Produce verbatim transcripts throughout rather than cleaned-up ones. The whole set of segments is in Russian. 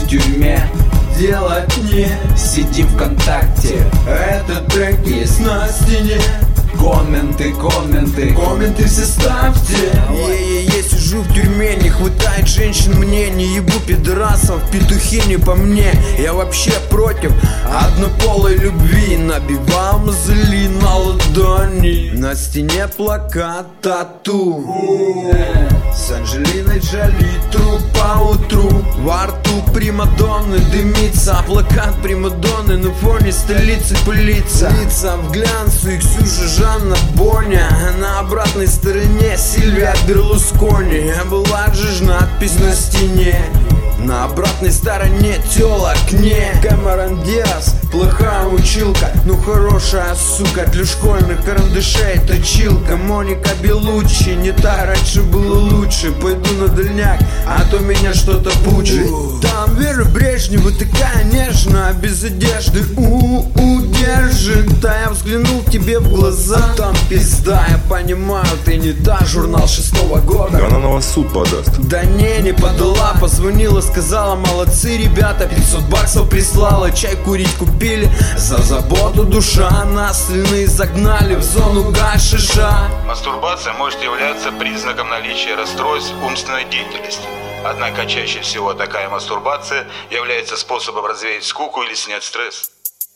в тюрьме, делать не сидим ВКонтакте. Этот трек есть на стене. Комменты, комменты, комменты все ставьте. Е-е-е, сижу в тюрьме, не хватает женщин мне. Не ебу пидорасов, петухи не по мне. Я вообще против однополой любви. Набивал мозоли на ладони. На стене плакат, тату с Анджелиной Джоли, труп по утру. Во рту примадонны дымится, а плакат примадонны на фоне столицы пылится. Лица в глянцу и Ксюша Жанна Боня. На обратной стороне Сильвия Берлускони. Была же надпись на стене. На обратной стороне тёлок не Камерон Диас, плохая училка, ну хорошая сука. Для школьных карандашей точилка. Моника Белуччи, не та, раньше было лучше. Пойду на дальняк, а то меня что-то пучит. Там Вера Брежнева такая нежная, без одежды у-у держит. Да я взглянул тебе в глаза, там пизда. Я понимаю, ты не та, журнал шестого года. Да она на вас суд подаст. Да не, не подала, позвонила, сказала: молодцы ребята, пятьсот баксов прислала. Чай курить купили, за заботу душа. Нас сильные загнали в зону гашиша. Мастурбация может являться признаком наличия расстройств умственной деятельности. Однако чаще всего такая мастурбация является способом развеять скуку или снять стресс.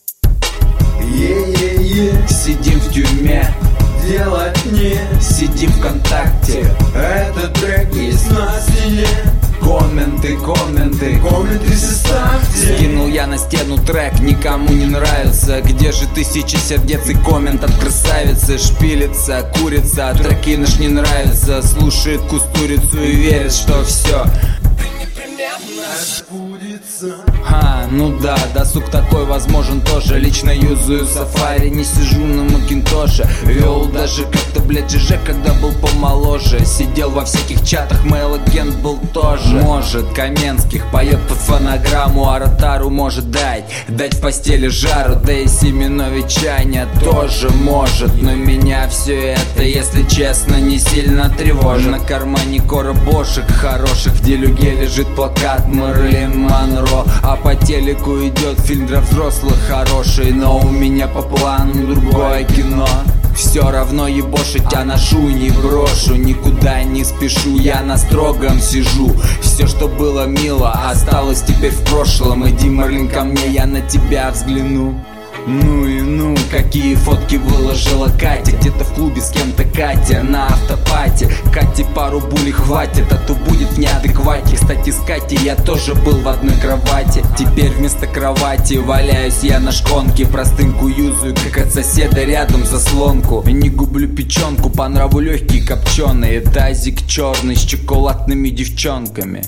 Е-е-е, сидим в тюрьме, делать не сидим ВКонтакте. Этот трек есть на стене. Комменты, комменты, комменты все ставьте. Скинул я на стену трек, никому не нравится. Где же тысячи сердец и коммент от красавицы? Шпилится, курица, а треки наш не нравится. Слушает кустурицу и верит, что все А, ну да, досуг такой возможен тоже. Лично юзаю сафари, не сижу на Макинтоше. Вел даже как-то, блядь, ЖЖ, когда был помоложе. Сидел во всяких чатах, мейл-агент был тоже. Может, Каменских поет под фонограмму, а Ротару может дать Дать в постели жару, да и Семенович Аня тоже может. Но меня все это, если честно, не сильно тревожит. На кармане коробошек хороших, в делюге лежит плакат Мэрилин Монро. А по телеку идет фильм для взрослых хороший. Но у меня по плану другое кино. Все равно ебошить, а ношу не брошу. Никуда не спешу, я на строгом сижу. Все, что было мило, осталось теперь в прошлом. Иди, Мерлин, ко мне, я на тебя взгляну. Ну и ну, какие фотки выложила Катя. Где-то в клубе с кем-то Катя на автопате. Кате пару булей хватит, а то будет в неадеквате. Кстати, с Катей я тоже был в одной кровати. Теперь вместо кровати валяюсь я на шконке. Простынку юзаю, как от соседа рядом заслонку. Не гублю печенку, по нраву легкие копченые. Тазик черный с чоколадными девчонками.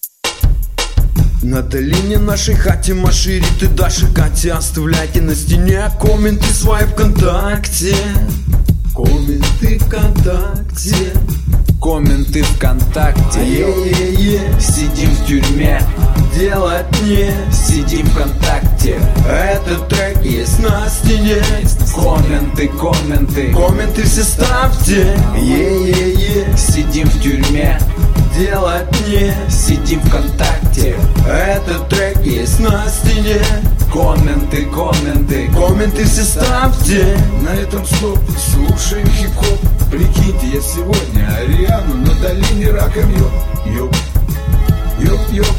На долине нашей хате машири ты Даша Катя. Оставляйте на стене комменты свои ВКонтакте. Комменты ВКонтакте. Комменты ВКонтакте. Е-е-е, сидим в тюрьме, делать не сидим ВКонтакте. Этот трек есть на стене. Комменты, комменты, комменты все ставьте. Е-е-е, сидим в тюрьме, делать не сидим ВКонтакте. Этот трек есть на стене. Комменты, комменты, комменты все ставьте. На этом стоп, слушаем хип-хоп. Прикиньте, я сегодня Ариану на долине раком ёб. Ёб, ёб, ёб.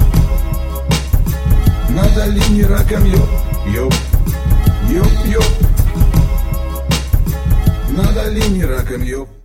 На долине раком ёб. Ёб, ёб, ёб. На долине раком ёб.